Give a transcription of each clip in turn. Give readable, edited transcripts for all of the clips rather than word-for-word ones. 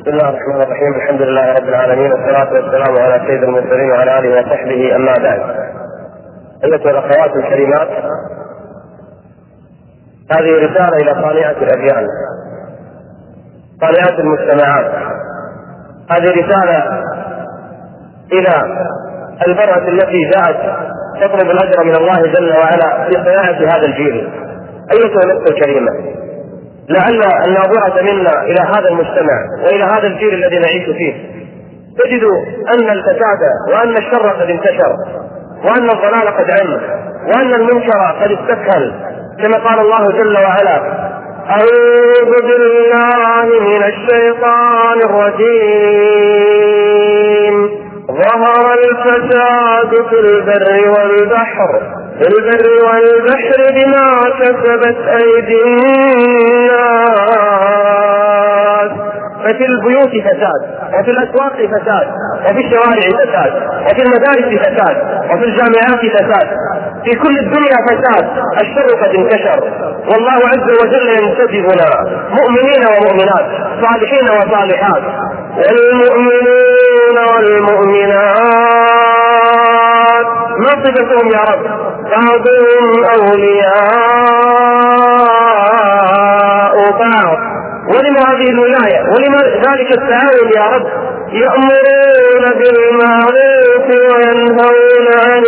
بسم الله الرحمن الرحيم. الحمد لله رب العالمين، والصلاة والسلام على سيد المرسلين وعلى آله وصحبه. أما بعد، أيها الأخوات الكريمات، هذه رسالة إلى صانعة الأديان، صانعة المجتمعات. هذه رسالة إلى المرأة التي جاءت تطلب الأجر من الله جل وعلا في صناعة هذا الجيل. أيها الأخوة الكريمة، لعل الناظرة منا إلى هذا المجتمع وإلى هذا الجيل الذي نعيش فيه تجد أن الفساد وأن الشر قد انتشر، وأن الضلال قد عم، وأن المنكر قد استسهل، كما قال الله جل وعلا: أعوذ بالله من الشيطان الرجيم، ظهر الفساد في البر والبحر بما كسبت أيدي الناس. ففي البيوت فساد، وفي الأسواق فساد، وفي الشوارع فساد، وفي المدارس فساد، وفي الجامعات فساد، في كل الدنيا فساد. الشر قد انتشر، والله عز وجل ينتدبنا مؤمنين ومؤمنات، صالحين وصالحات، والمؤمنون والمؤمنات ما صفتهم يا رب؟ بعضهم أولياء بعض. ولما هذه الولاية؟ ولما ذلك التعاون يا رب؟ يأمرون بالمعروف وينهون عن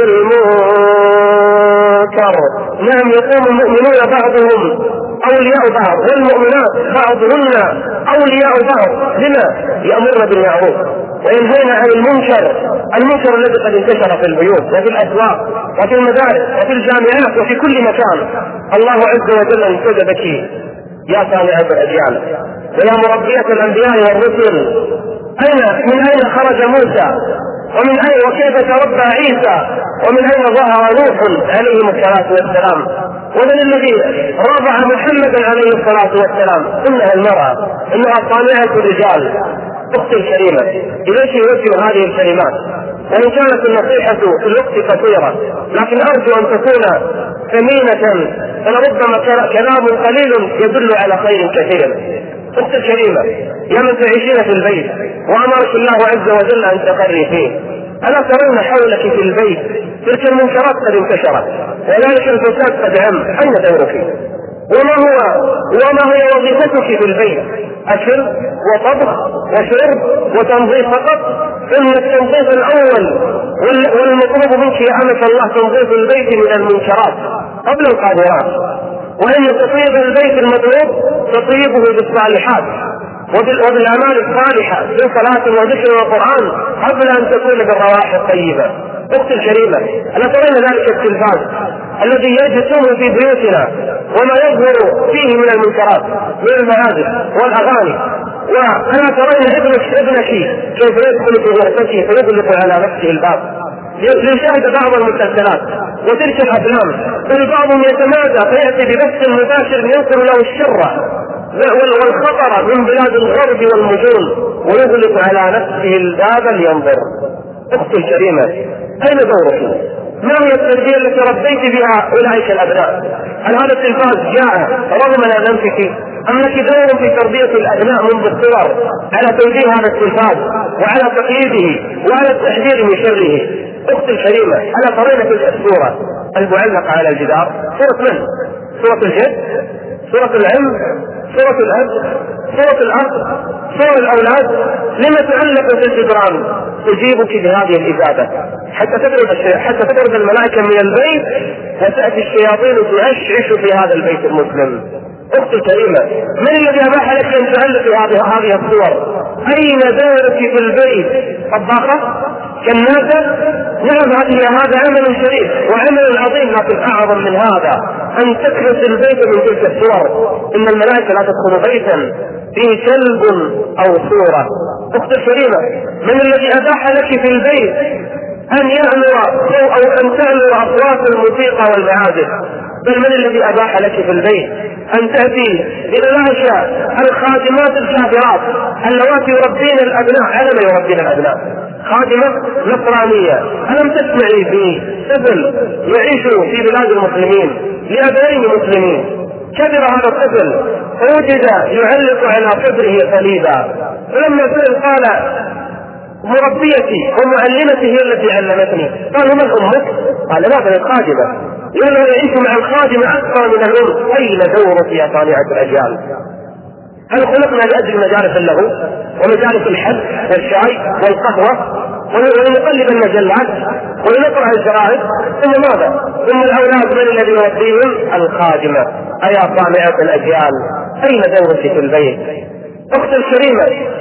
المنكر. نعم، يقوم المؤمنون بعضهم أولياء بعض، والمؤمنات بعضهن أولياء بعض. لما؟ يأمرون بالمعروف وينهون عن المنكر الذي قد انتشر في البيوت وفي الأسواق وفي المدارس وفي الجامعات وفي كل مكان. الله عز وجل انتدبك يا صانعة الأديان ويا مربية الأنبياء والرسل. من أين خرج موسى؟ وكيف تربى عيسى؟ ومن أين ظهر نوح عليه الصلاة والسلام؟ ومن الذي رضع محمدا عليه الصلاة والسلام؟ إنها المرأة، إنها صانعة الرجال. أختي الكريمة، إليك يوجه هذه الكلمات، وإن كانت النصيحة في الوقت كثيرة، لكن أرجو أن تكون ثمينة، فلربما كلام قليل يدل على خير كثير. أختي الكريمة، يا من تعيشين في البيت وأمرك الله عز وجل أن تقري فيه، ألا ترون حولك في البيت تلك المنكرات قد انتشرت، وذلك الفساد قد عم؟ أين دورك؟ وما هي وظيفتك في البيت؟ أكل وطبخ وشرب وتنظيف فقط؟ إن التنظيف الأول والمطلوب منك يا أمة الله تنظيف البيت من المنكرات قبل القادرات، وإن تطيب البيت المطلوب تطيبه بالصالحات وبالأعمال الصالحة، بالصلاة والذكر والقرآن، قبل أن تكون بالروائح الطيبة. أختي الكريمة، ألا ترين ذلك التلفاز الذي يجلسون في بيوتنا وما يظهر فيه من المنكرات من المعازف والأغاني؟ وألا ترين ابنك كيف يدخل في غرفته فيغلق على نفسه الباب ليشاهد بعض المسلسلات وتلك الأفلام؟ بل بعضهم يتمادى فيأتي ببث مباشر ينقل له الشر والخطر من بلاد الغرب والمجون ويغلق على نفسه الباب لينظر. أختي الكريمة، أين دورك؟ ما هي التربية التي ربيت بها أولئك الأبناء؟ هل هذا التلفاز جاء رغم أنفك، أم لك دور في تربية الأبناء منذ الصغر على توجيه هذا التلفاز وعلى تقييده وعلى التحذير من شره؟ أختي الكريمة، ألا ترين تلك الصورة المعلقة على الجدار؟ صورة من؟ صورة الجد؟ صورة العم؟ صورة الأب؟ صورة الأرض؟ صور الأولاد؟ لما تعلق في الجدران؟ تجيبك بهذه الإجابة حتى تطرد الملائكة من البيت وتأتي الشياطين تعشعش في هذا البيت المسلم. أختي الكريمة، من الذي أباح لك أن تعلق هذه الصور؟ أين دورك في البيت؟ طباخة؟ كناسة؟ نعم، هذا عمل شريف وعمل عظيم، لكن أعظم من هذا أن تكنس البيت من تلك الصور. إن الملائكة لا تدخل بيتا فيه كلب أو صورة. أختي الكريمة، من الذي أباح لك في البيت أن يأمر أو أن تأمر أصوات الموسيقى والمعازف؟ بل من الذي أباح لك في البيت أن تأتي بنماشى الخادمات الكافرات اللواتي يربين الأبناء على ما يربين الأبناء؟ خادمة نصرانية، ألم تسمعي في طفل يعيش في بلاد المسلمين لأبنين مسلمين، كبر هذا الطفل فوجد يعلق على صدره صليبا، فلما سئل قال مربيتي ومعلمتي هي التي علمتني. قالوا من امك؟ قال ماذا الخادمه، لانه يعيش مع الخادمه اكثر من الام. اين دورك يا صانعه الاجيال؟ هل خلقنا لاجل مجالس اللهو ومجالس الحد والشاي والقهوه ولنقلب المجلات ولنقرا الجرائد؟ ثم ماذا؟ ثم الاولاد من الذي يربيهم؟ الخادمه. ايا صانعه الاجيال اين دورك في البيت؟ اختي الكريمه،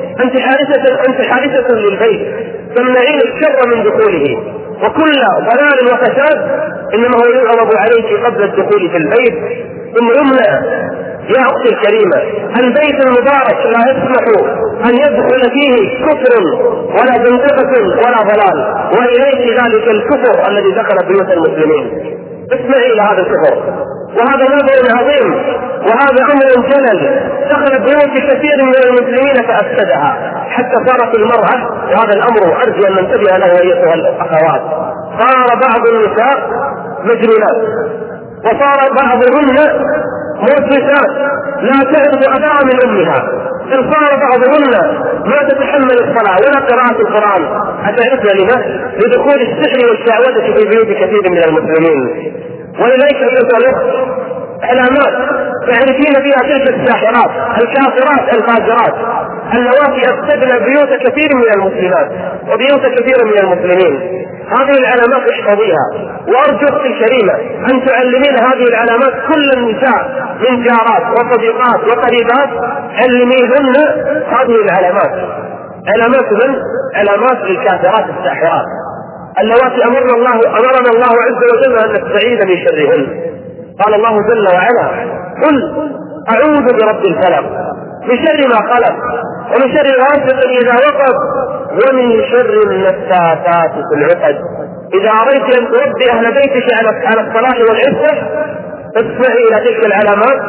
انت حارسه للبيت، تمنعين الشر من دخوله، وكل ضلال وفساد انما هو يعرض عليك قبل الدخول في البيت. ثم يمنع يا اختي الكريمه البيت المبارك لا يسمح ان يدخل فيه كفر ولا زندقه ولا ضلال، واليك ذلك الكفر الذي دخل بيوت المسلمين. اسمعي الى هذا الكفر، وهذا نبأ عظيم، وهذا امر جلل دخل بيوت كثير من المسلمين فافسدها، حتى صارت المرأة، وهذا الامر ارجو ان ننتبه له ايتها الاخوات، صار بعض النساء مجنونات، وصار بعضهن موسوسات لا تعرف اداء من امها، بل صار بعضهن ما تتحمل الصلاه ولا قراءه القران. اتعرفن لما؟ لدخول السحر والشهوه في بيوت كثير من المسلمين. ولذلك ايها الاخت علامات تعرفين فيها تلك الساحرات الكافرات الفاجرات اللواتي افسدن بيوت كثير من المسلمات وبيوت كثير من المسلمين. هذه العلامات احفظيها، وارجو اختي الكريمه ان تعلمين هذه العلامات كل النساء من جارات وصديقات وقريبات، علميهن هذه العلامات. علامات من؟ علامات للكافرات الساحرات اللواتي امرنا الله عز وجل ان نستعيذ من شرهن. قال الله جل وعلا: قل اعوذ برب الفلق من شر ما خلق ومن شر غاسق اذا وقب ومن شر النفاثات في العقد. اذا اريت ان تربي اهل بيتك على الصلاح والعفه اسمعي الى تلك العلامات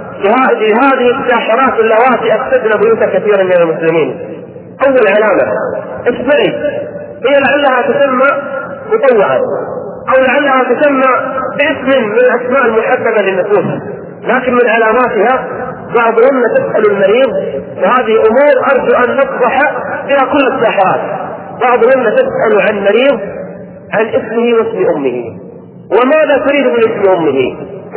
لهذه الساحرات اللواتي افسدن بيوت كثيرا من المسلمين. اول علامه اسمعي، هي لعلها تسمى مطوعا او لعلها تسمى باسم من الاسماء المحببه للنفوس، لكن من علاماتها بعضهن تسأل المريض، وهذه امور ارجو ان نفضح بها كل الساحرات. بعضهن تسأل عن مريض عن اسمه واسم امه، وماذا تريد من اسم امه،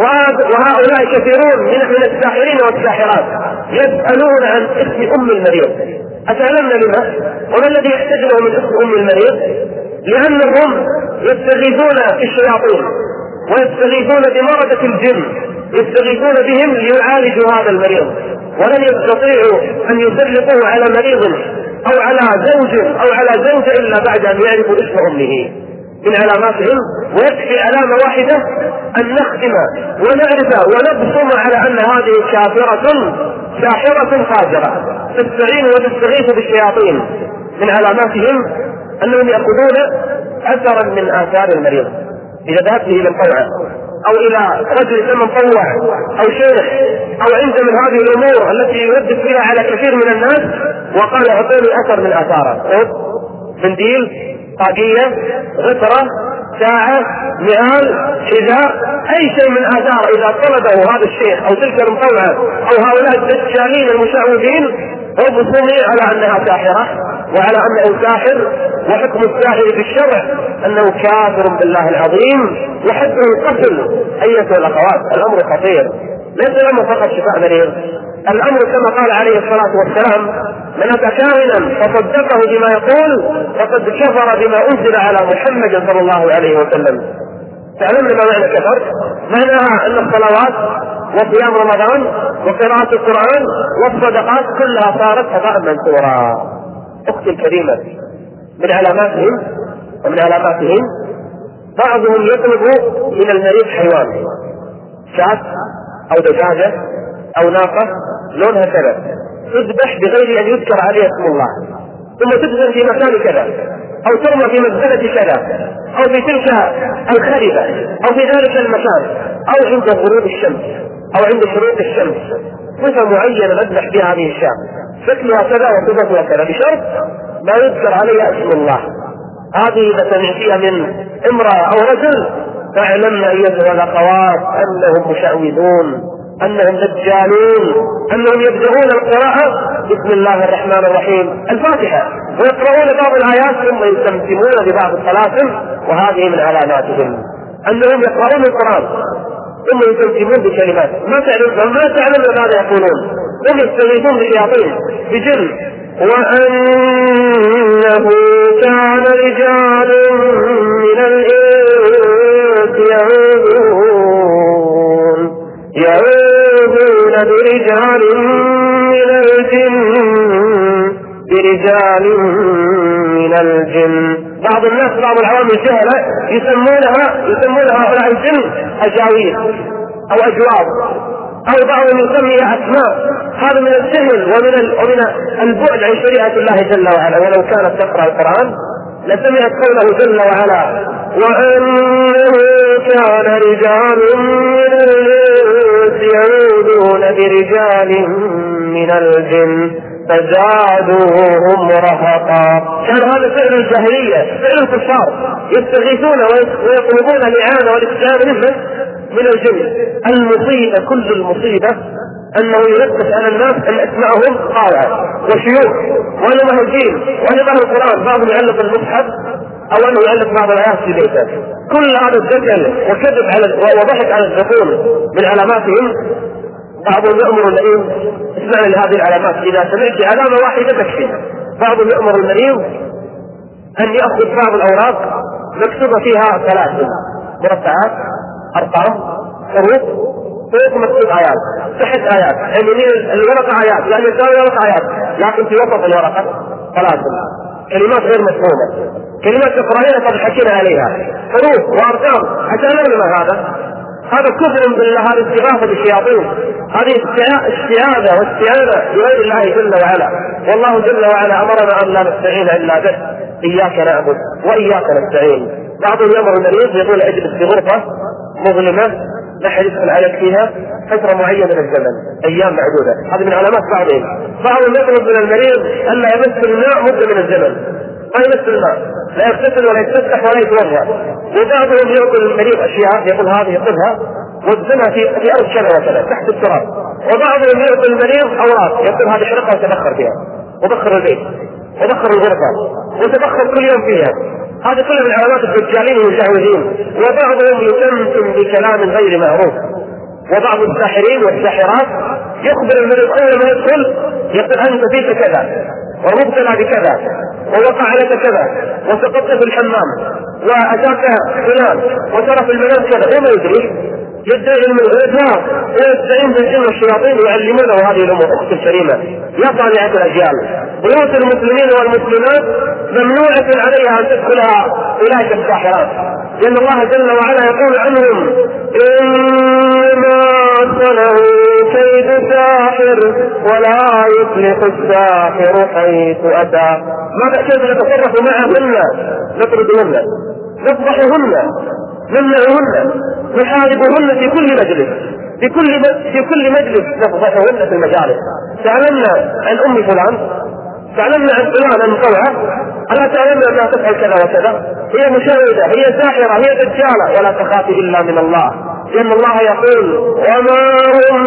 وهؤلاء كثيرون من الساحرين والساحرات يسألون عن اسم ام المريض. أتعلمنا لما؟ وما الذي يحتاجه من اسم ام المريض؟ لأنهم يستغيثون في الشياطين ويستغيثون بمردة الجن، يستغيثون بهم ليعالجوا هذا المريض، ولن يستطيعوا أن يسلطوا على مريض أو على زوج أو على زوجة إلا بعد أن يعرفوا اسم أمه. من علاماتهم، ويكفي علامة واحدة أن نختم ونعرف ونبصم على أن هذه كافرة ساحرة فاجرة تستعين وتستغيث بالشياطين. من علاماتهم أنهم يأخذون أثرا من آثار المريض، إذا ذهبت إلى مطوع أو إلى رجل مطوع أو شيخ أو عنده من هذه الأمور التي يردد فيها على كثير من الناس وقال أعطوني أثر من آثاره، منديل، طاقية، غطرة، ساعة، نعال، حذاء، أي شيء من آثار إذا طلبه هذا الشيخ أو تلك المطوعة أو هؤلاء الدجالين المشعوذين وبصوني على أنها ساحرة وعلى أنه ساحر، وحكم الساحر في الشرع أنه كافر بالله العظيم وحده القتل. أيها الأخوات الأمر خطير، ليس الأمر فقط شفاء مريض، الأمر كما قال عليه الصلاة والسلام: من أتى كاهنا فصدقه بما يقول فقد كفر بما أنزل على محمد صلى الله عليه وسلم. تعلمنا ما معنى كفر؟ معناها أن الصلوات وصيام رمضان وقراءة القرآن والصدقات كلها صارت هباء منثورا. أختي الكريمة، من علاماتهم بعضهم يطلب من المريض حيوان، شاة أو دجاجة أو ناقة لونها كذا، تذبح بغير أن يذكر عليها اسم الله، ثم تدفن في مكان كذا أو ترمى في مزبلة كذا أو في تلك الخربة أو في ذلك المكان أو عند غروب الشمس أو عند شروق الشمس، صفة معينة نذبح بها هذه الشاة، شكلها كذا وصفتها كذا بشرط ما يذكر عليها اسم الله. هذه إذا سمعتيها من امرأة أو رجل فاعلمنا أيها الأخوات أنهم مشعوذون، أنهم دجالون، أنهم يبدأون القراءة بسم الله الرحمن الرحيم الفاتحة، ويقرؤون بعض الآيات ثم يستمتمون ببعض الطلاسم، وهذه من علاماتهم أنهم يقرؤون القرآن ثم يستمتمون بكلمات ما تعلم ماذا يقولون، هم يستغيثون بشياطين بجن. وأنه كان رجال من الإنس يعوذون برجال من الجن. بعض الناس بعض العوام الجهلة يسمون هؤلاء الجن أجاويل أو أجواب، أو بعضهم يسميها أسماء. هذا من الجهل ومن البعد عن شريعة الله جل وعلا. ولو كانت تقرأ القرآن لسمعت قوله جل وعلا وأنه كان رجال من الإنس يعوذون برجال من الجن فزادوهم رهقا. كان هذا فعل الجاهلية، فعل الكفار، يستغيثون ويطلبون الإعانة والاستعانة من الجن. المصيبة كل المصيبة أنه يلبس على الناس أن أسمعهم طالعة وشيوخ وعلماء الدين وعلماء القرآن، بعضهم يعلق المصحف أو أنه يعلق بعض الآيات في بيته. كل هذا الدجل وكذب وضحك على الزبون من علاماتهم. بعضهم يأمر النبي اسمع لهذه العلامات، إذا سمعت علامة واحدة تكفي. بعضهم يأمر النبي أن يأخذ بعض الأوراق مكتوبة فيها ثلاث مربعات أرقام حروف فوق مكتوب آيات تحت آيات، يمين الورقة آيات لا يسار الورقة آيات، لكن في وسط الورقة ثلاث كلمات غير مفهومة، كلمات تقرأينها قد حكينا عليها، حروف وأرقام. حتى نعلم هذا كفر بالله، هذه استغاثة بالشياطين، هذه استعاذة واستعانة بغير الله جل وعلا. والله جل وعلا أمرنا أن لا نستعين إلا به، إياك نعبد وإياك نستعين. بعضهم يأمر المريض يقول اجلس في غرفة مظلمة لا حد يدخل عليك فيها فترة معينة من الزمن، أيام معدودة. هذه من علامات بعضهم يطلب من المريض ألا يمس الماء مدة من الزمن، ما يمس الماء، لا يغتسل ولا يتفتح ولا يتوضأ. وبعضهم يقول المريض أشياء يقول هذه خذها وادفنها في أرض كذا وكذا تحت التراب. وبعضهم يقول المريض أوراق يقول هذه احرقها وتبخر فيها، وبخر البيت وبخر الغرفة وتبخر كل يوم فيها. هذه كلها من علامات الدجالين والمشعوذين. وبعضهم يتمتم بكلام غير معروف. وبعض الساحرين والساحرات يخبر المريض أول ما يدخل يقول أنت فيك كذا ومبتلى بكذا ووقع لك كذا وسقطت في الحمام وأتاك فلان وترى في المنام كذا، وما يدري يدعي علم الغيب ويستعين بالجن والشياطين ويعلمونه هذه الأمور. أخت الكريمة يا طالعة الأجيال، بيوت المسلمين والمسلمات ممنوعة عليها أن تدخلها أولئك الساحرات، لأن الله جل وعلا يقول عنهم إنما صنعوا كيد ساحر ولا يفلح الساحر حيث أتى. ماذا كيف نتصرف معهن؟ نطردهن، نفضحهن، نمنعهن، نحاربهن في كل مجلس، في كل مجلس نفضحهن في المجالس. تعلمنا عن أم فلان، تعلمنا عن فلان المطوعة، ألا تعلمنا أنها تفعل كذا وكذا، هي مشاهدة، هي ساحرة، هي دجالة، ولا تخافي إلا من الله، لأن الله يقول وما هم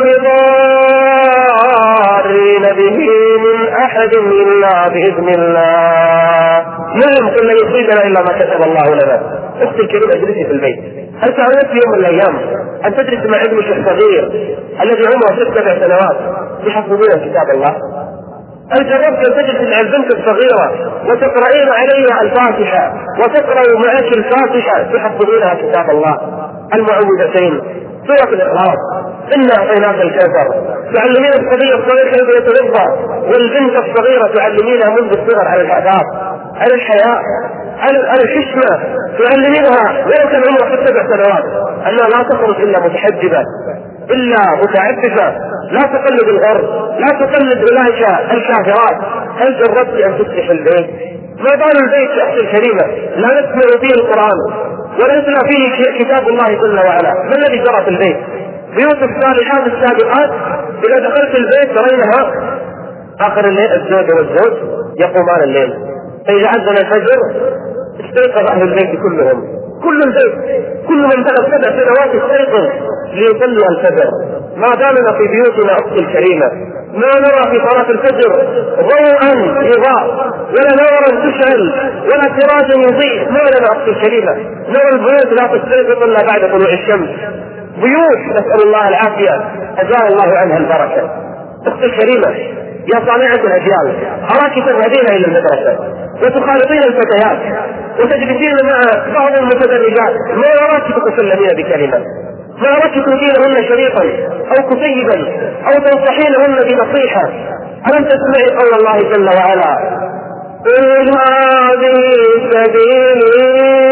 بضارين به من أحد إلا بإذن الله. نعم كل يصيبنا إلا ما كتب الله لنا. أختي الكريمة اجلسي في البيت. هل تعلمت في يوم من الأيام أن تدرس مع ابنك الصغير الذي عمره 6 سنوات يحفظون كتاب الله؟ هل جربت أن تجلس مع البنت الصغيرة وتقرأين عليها الفاتحة وتقرأ معك الفاتحة تحفظونها كتاب الله؟ المعوذتين، سورة الإخلاص، إنا أعطيناك الكوثر، تعلمين الصبي الصغير كيف يتوضأ، والبنت الصغيرة تعلمينها منذ الصغر على الآداب، على الحياء، على الحشمة، تعلمينها ولو كان عمرها 7 سنوات أنها لا تخرج إلا متحجبة إلا متعففة، لا تقلد الغرب، لا تقلد أولئك الكافرات. هل جربت أن تفتح البيت؟ ما بال البيت يا أختي الكريمة لا نسمع فيه القرآن ولا نسمع فيه كتاب الله جل وعلا؟ ما الذي جرى في البيت؟ بيوت الصالحات السابقات إذا دخلت البيت ترينها آخر الليل الزوج والزوج يقومان الليل، فإذا أذن الفجر استيقظ أهل البيت كلهم، كل البيت، كل من بلغ 7 سنوات استيقظ ليصلي الفجر. ما دامنا في بيوتنا أختي الكريمة ما نرى في صلاة الفجر ضوءا يضاء ولا نورا تشعل ولا سراجا يضيء، ما لنا أختي الكريمة. نرى البيوت لا تستيقظ إلا بعد طلوع الشمس، بيوت نسأل الله العافية أجزاها الله عنها البركة. أختي الكريمة يا صانعة الأجيال، أراك تذهبين إلى المدرسة وتخالطين الفتيات وتجلسين مع بعض المتدرجات، ما أراك تتكلمين بكلمة، ما أراك تهدينهن شريطا أو كتيبا أو تنصحينهن بنصيحة. ألم تسمعي قول الله جل وعلا: قل هذه سبيلي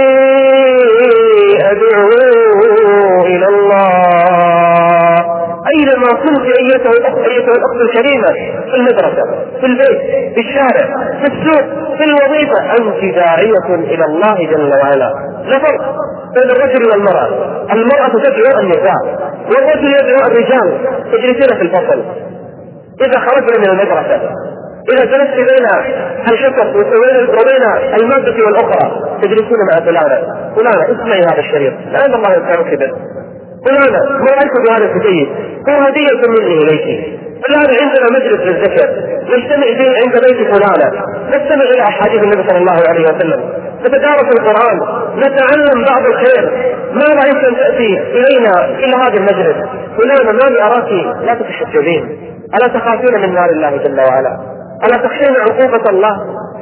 أدعو إلى الله. أينما كنت أيتها الأخت الكريمة، في المدرسة، في البيت، في الشارع، في السوق، في الوظيفة، أنت داعية إلى الله جل وعلا. لا فرق بين الرجل والمرأة، المرأة تدعو النساء والرجل يدعو الرجال. تجلسين في الفصل، إذا خرجنا من المدرسة، إذا جلست بين الحصص وبين المادة والأخرى، تجلسون مع فلانة اسمعي هذا الشريط لأن الله يذكرك به، فلانة ما رأيك بهذا الكتيب، هو هدية مني إليك. الآن عندنا مجلس للذكر نجتمع فيه عند بيت فلانة، نستمع إلى أحاديث النبي صلى الله عليه وسلم، نتدارس القرآن، نتعلم بعض الخير. ما رأيك أن تأتي إلينا إلى هذا المجلس؟ فلانة ما أراك لا تتحجبين، ألا تخافين من نار الله جل وعلا؟ ألا تخشين عقوبة الله؟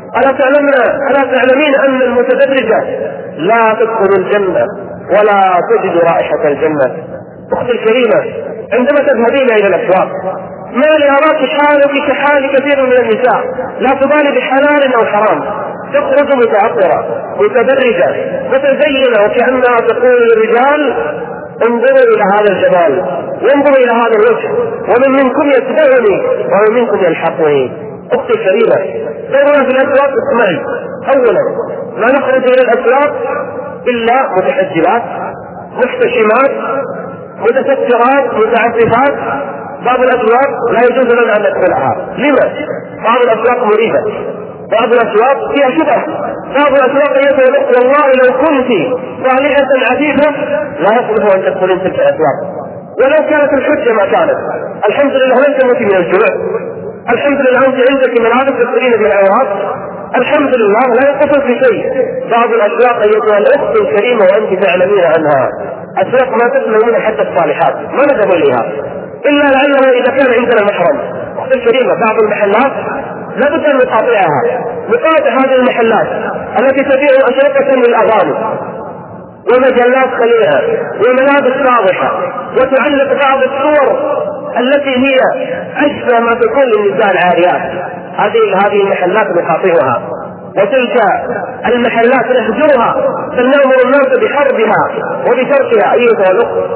ألا تعلمين أن المتدرجة لا تدخل الجنة ولا تجد رائحة الجنة؟ أختي الكريمة، عندما تذهبين إلى الأسواق، ما لأراك حالك كحال كثير من النساء، لا تبالي بحلال أو حرام، تخرج متعطرة متدرجة متزينة وكأنها تقول للرجال: انظروا إلى هذا الجمال، وانظروا إلى هذا الوجه، ومن منكم يتبعني ومن منكم يلحقني. أختي الكريمة، دورنا في الأسواق اسمعي. أولا، لا نخرج إلى الأسواق إلا متحجبات محتشمات متسترات متعففات. بعض الأسواق لا يجوز لنا أن ندخلها. لما؟ بعض الأسواق مريبة، بعض الأسواق فيها شبه، بعض الأسواق يتوقع والله لو كنت صالحة عفيفة لا يصلح أن تدخلين تلك الأسواق، ولو كانت الحجة ما كانت. الحمد لله لن تموتي من الجوع، الحمد لله أنت عندك ملابس تدخلين بالعورات، الحمد لله لا يقصر في شيء. بعض الأسواق أيتها الأخت الكريمة وأنت تعلمين عنها أسواق ما تسمعون حتى الصالحات ما نذهب إليها إلا لأنه إذا كان عندنا محرم. أخت الكريمة، بعض المحلات لا بد أن نقاطعها، نقاطع هذه المحلات التي تبيع أشرطة للأغاني ومجلات خليعة وملابس واضحة وتعلق بعض الصور التي هي أشبه ما تكون للنساء العاريات. هذه المحلات نقاطعها، وتلك المحلات نهجرها، بل نأمر الناس بحربها وبتركها. أيها الأخوة،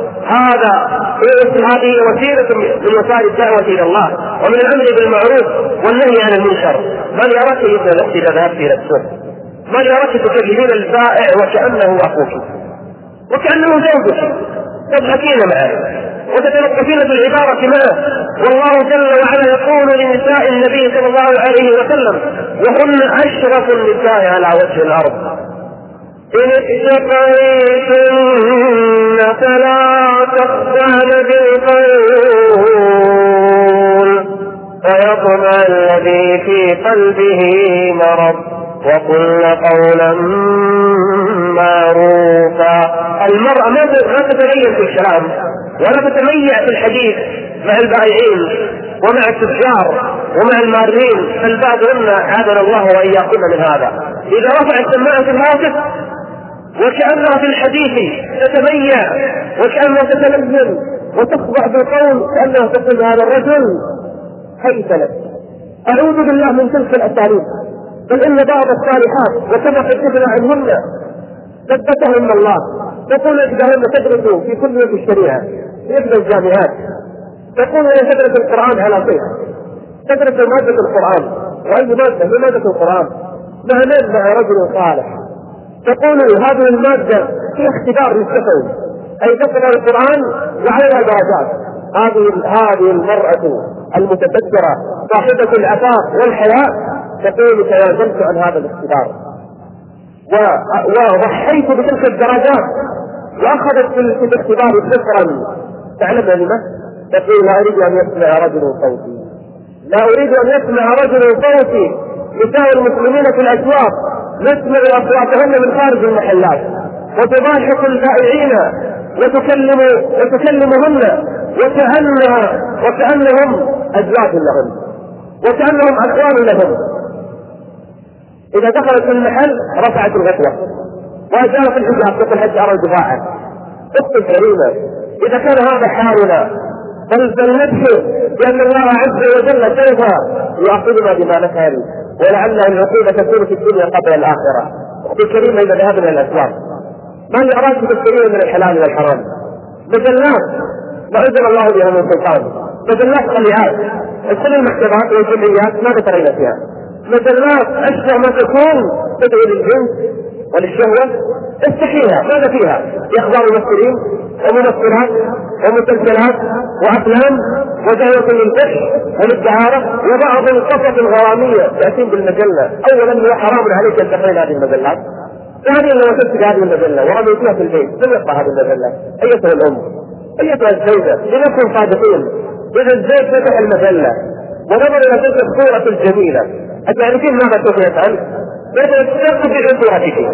هذه وسيلة من وسائل الدعوة إلى الله ومن الأمر بالمعروف والنهي عن المنكر. من يراك أيها الأخت إذا ذهبت إلى السوق، من يراك تكلمين البائع وكأنه أخوك وكأنه زوجك، تضحكين معه وتتلطفين بالعبارة معه. والله جل وعلا يقول لنساء النبي صلى الله عليه وسلم وهن أشرف النساء على وجه الأرض: إن اتقيتن فلا تخضعن بالقول فيطمع الذي في قلبه مرض وقل قولا معروفا. المرأة ما تتميز في الكلام ولا تتميع في الحديث مع البائعين ومع التجار ومع المارين، فالبعض منا عادنا الله وإياكم من هذا. إذا رفعت سماعة الهاتف وكأنها في الحديث تتميع وكأنها تتلذذ وتخضع بالقول كأنها تقول هذا الرجل حيث لك. أعوذ بالله من تلك الأساليب. بل إن بعض الصالحات وكما حدثنا عنهن ثبتهن الله تقول إحداهن تدرس في كلية الشريعة في إحدى الجامعات، تقول أنا تدرس القرآن على صيغ، تدرس مادة القرآن وأي مادة مادة القرآن مع رجل صالح، تقول هذه المادة في اختبار للشفوي أي تقرأ القرآن وعليها درجات. هذه المرأة المتفكرة صاحبة العفاف والحياء تقول تنازلت عن هذا الاختبار وضحيت بتلك الدرجات واخذت في الاختبار صفرا. تعلم لما تقول لا اريد ان يسمع رجل صوتي، لا أريد أن يسمع رجل صوتي نساء المسلمين في الأسواق، نسمع أصواتهن من خارج المحلات وتضاحك البائعين وتكلمهن وكأنهم أزواج لهم وكأنهم أخوان لهم. إذا دخلت في المحل رفعت الغطوة وأزالت الحجاب تقول حتى أرى البضاعة. أختي الكريمة، إذا كان هذا حالنا بل نبشر بأن الله عز وجل سوف يعاقبنا بما نفعل، ولعل العقوبة تكون في الدنيا قبل الآخرة. أختي الكريمة، إذا ذهبنا إلى الأسواق ما يراك تشترين من الحلال والحرام؟ مجلات ما أنزل الله بها من سلطان، مجلات خليعات، كل المكتبات والجمعيات ماذا ترين فيها؟ مجلات أشبه ما تكون تدعو للجنس وللشهوة. استحيها، ماذا فيها؟ أخبار ممثلين وممثلات ومسلسلات وأفلام ودعوة للفحش وللدعارة وبعض القصص الغرامية تأتين بالمجلة. أولا هو حرام عليك أن تقرين هذه المجلات. ثانيا لو وجدت هذه المجلة ورميتها في البيت من يقرأ هذه المجلة؟ أيتها الأم، أيتها الزوجة، لنكن صادقين. إذا الزوج فتح المجلة ونظر إلى تلك الصورة الجميلة، أتعرفين ماذا سوف يفعل؟ يتستقبل صورتك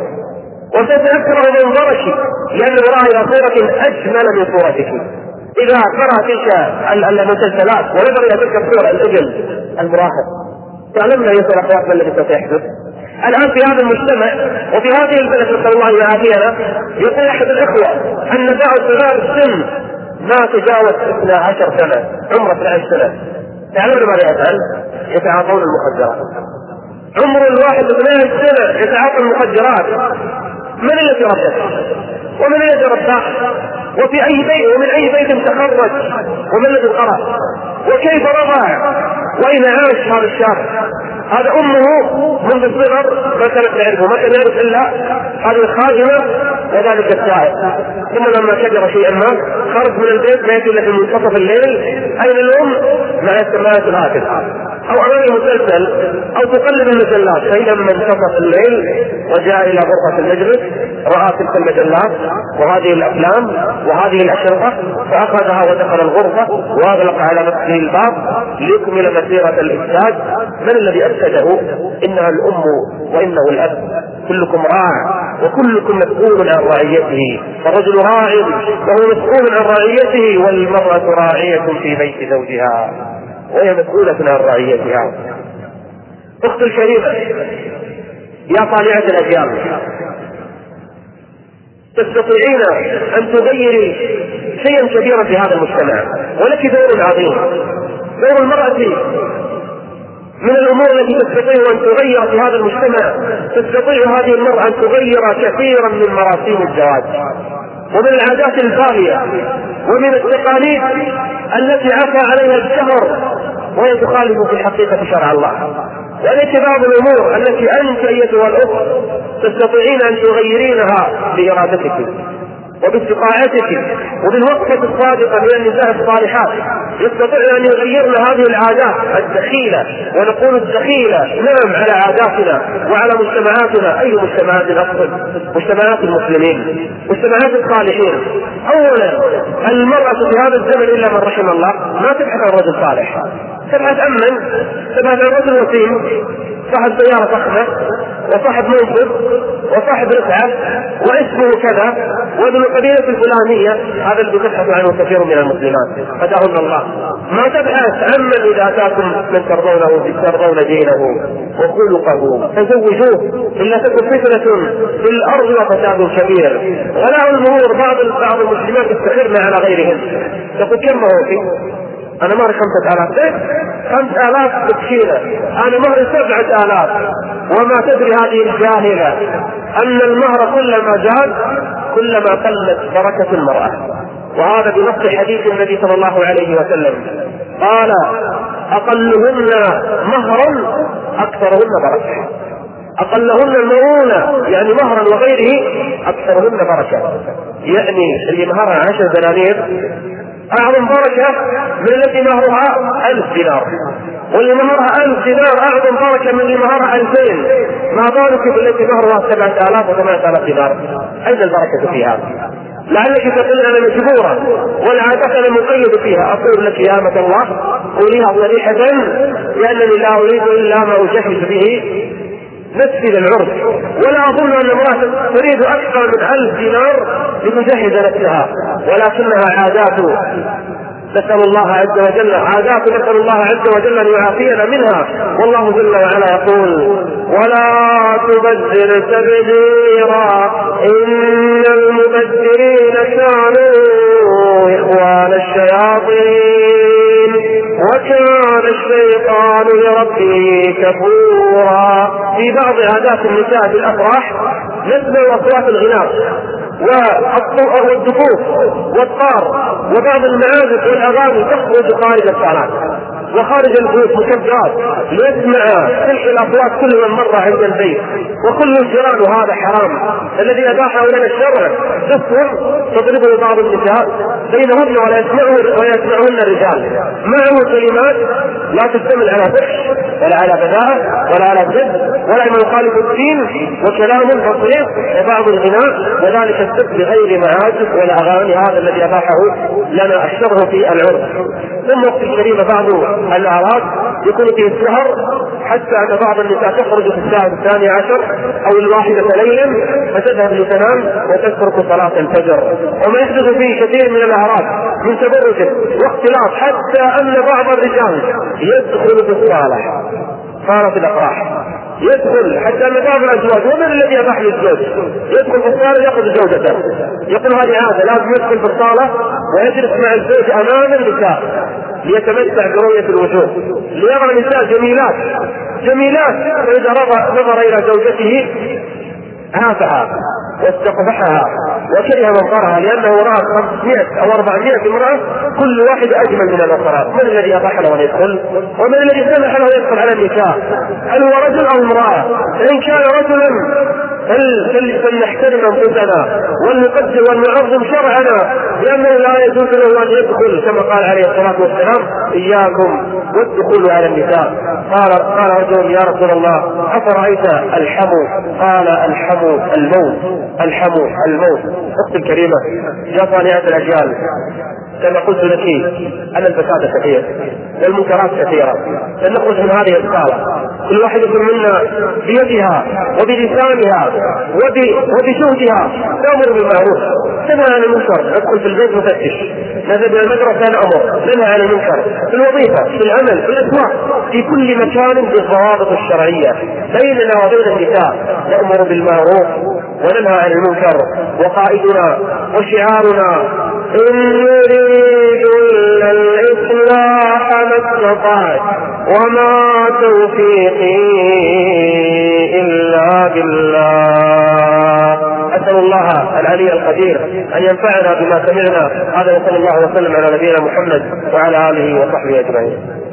وتتذكر منظرك لأنه رأى إلى صورة أجمل من صورتك. إذا قرأ تلك المسلسلات ونظر إلى تلك الصورة الأجل المراهق، تعلمنا أيها الأخوات ما الذي سوف يحدث الآن في هذا المجتمع وفي هذه البلد. نسأل الله أن يعافينا. يقول أحد الإخوة أن بعض صغار السن ما تجاوز 12 سنة، عمره 12 سنة، تعلمنا ماذا يفعل؟ يتعاطون المخدرات. عمر الواحد 12 سنة يتعاطى المخدرات. من الذي ربته؟ ومن الذي رباه؟ وفي أي بيت ومن أي بيت تخرج؟ ومن الذي قرأ؟ وكيف رضع؟ وأين عاش هذا الشاب؟ هذا أمه منذ الصغر ما كانت تعرفه، ما كان يعرف إلا هذه الخادمة وذلك السائق. ثم لما كبر شيئا ما خرج من البيت ما يأتي إلا في منتصف الليل. أين الأم؟ مع السماعات الهاتف أو أمام المسلسل أو تقلب المجلات. فإذا من انتصف الليل وجاء إلى غرفة المجلس رأى تلك المجلات وهذه الأفلام وهذه الأشرطة فأخذها ودخل الغرفة وأغلق على نفسه الباب ليكمل مسيرة الإفساد. من الذي أفسده؟ إنها الأم وإنه الأب. كلكم راع وكلكم مسؤول عن رعيته، فالرجل راع وهو مسؤول عن رعيته، والمرأة راعية في بيت زوجها وهي مسؤولة عن رعيتها. أخت الكريمة، يا طالعة الأجيال، تستطيعين أن تغيري شيئا كبيرا في هذا المجتمع، ولك دور عظيم. دور المرأة من الأمور التي تستطيع أن تغير في هذا المجتمع. تستطيع هذه المرأة أن تغير كثيرا من مراسيم الزواج ومن العادات الباغية ومن التقاليد التي عفى عليها الدهر وهي تخالف في الحقيقة شرع الله. وليس بعض الأمور التي أنت أيتها الأخت تستطيعين أن تغيرينها بإرادتك وباستطاعتك وبالوقفة الصادقة من النساء الصالحات. يستطيع أن يغيرنا هذه العادات الدخيلة، ونقول الدخيلة نعم على عاداتنا وعلى مجتمعاتنا. أي مجتمعات الأفضل؟ مجتمعات المسلمين، مجتمعات الصالحين. أولا المرأة في هذا الزمن إلا من رحم الله ما تبحث عن رجل صالح، تبحث عن من؟ تبحث عن رجل وسيم صاحب سيارة فخمة وصاحب منصب وصاحب رفعة واسمه كذا وابن القبيلة الفلانية. هذا اللي تبحث عنه كثير من المسلمات هداهن الله. ما تبحث عن من إذا أتاكم من ترضون دينه وخلقه فزوجوه، إلا تكن فتنة في الأرض وفساد كبير. ولا المهور بعض المسلمات يستخرن على غيرهم. تقول كم هو فيه؟ أنا مهر 5000. 5000 تكشيرة، أنا مهر 7000. وما تدري هذه الجاهلة أن المهر كلما زاد كلما قلت بركة المرأة. وهذا بنص حديث النبي صلى الله عليه وسلم قال: أقلهن مهرا أكثرهن بركة. أقلهن المرونة يعني مهرا وغيره أكثرهن بركة، يعني اللي مهرها 10 دنانير أعظم بركة من التي مهرها 1000 دينار، واللي مهرها 1000 دينار أعظم بركة من اللي مهرها 2000. ما بالك بالتي مهرها 7000 و8000 دينار؟ أين البركة في هذا؟ لعلك تقول انا مجبوره والعادة انا مقيد فيها. اقول لك يا امة الله قوليها صريحة لانني لا اريد الا ما اجهز به نفسي للعرف، ولا اظن ان امرأة تريد اكثر من 1000 دينار لتجهز نفسها، ولكنها عادات نسأل الله عز وجل عادات نسأل الله عز وجل ان يعافينا منها. والله جل وعلا يقول ولا تبذر تبذيرا إن المبذرين كانوا إخوان الشياطين وكان الشيطان لربه كفورا. في بعض عادات النساء في الأفراح نسمع أصوات الغناء والدفوف والطار وبعض المعازف والأغاني تخرج خارج الصالات وخارج البيوت مكبرات ليسمع تلك الأصوات كل من مر عند البيت وكل جيران. وهذا حرام الذي أباحه لنا الشرع. دفهم تضربه بعض النساء بينهن ولا يسمعون الرجال معه كلمات لا تشتمل على فحش ولا على بذاءة ولا على كذب ولا من يخالف الدين وكلام بسيط وبعض الغناء وذلك السب بغير معازف ولا أغاني. هذا الذي أباحه لنا الشرع في العرف. ثم وقت الكريم بعض الأعراض يكون فيه السهر حتى أن بعض النساء تخرج في الساعة 12 أو 1 ليلا فتذهب لتنام وتترك صلاة الفجر. وما يحدث فيه كثير من الأعراض من تبرج واختلاط حتى أن بعض الرجال يدخل في الصالة صارت الأفراح يدخل حتى أن بعض الأزواج ومن الذي أباح للزوج يدخل في الصالة يأخذ زوجته يقول هذه عادة لازم يدخل في الصالة ويجلس مع الزوج أمام النساء ليتمتع برؤية الوجوه ليرى نساء جميلات فإذا نظر إلى زوجته عافها واستقبحها وكره منظرها لأنه رأى 500 أو 400 امرأة كل واحد أجمل من الأخرى. من الذي أباح له أن يدخل ومن الذي سمح له يدخل على النساء؟ هل هو رجل أو امرأة؟ فإن كان رجلا فلنحترم أنفسنا ونقدر ونعظم شرعنا لأنه لا يجوز له أن يدخل كما قال عليه الصلاة والسلام إياكم والدخول على النساء. قال رجل يا رسول الله أفرأيت الحمو؟ قال الحمو الموت. أختي الكريمة يا صانعة الأجيال كما قلت لك أن الفساد كثير والمنكرات كثيرة. فلنخرج من هذه الصالة كل واحدة منا بيدها وبلسانها وبجهدها تأمر بالمعروف تنهى عن المنكر. ندخل في البيت نفتش، نذهب إلى المدرسة نأمر ننهى عن المنكر، في الوظيفة في العمل في الأسواق في كل مكان بالضوابط الشرعية. بيننا وبين النساء نأمر بالمعروف وننهى عن المنكر. وقائدنا وشعارنا إن نريد إلا الإصلاح ما استطعت وما توفيقي إلا بالله. أسأل الله العلي القدير أن ينفعنا بما سمعنا. هذا وصلى الله وسلم على نبينا محمد وعلى آله وصحبه أجمعين.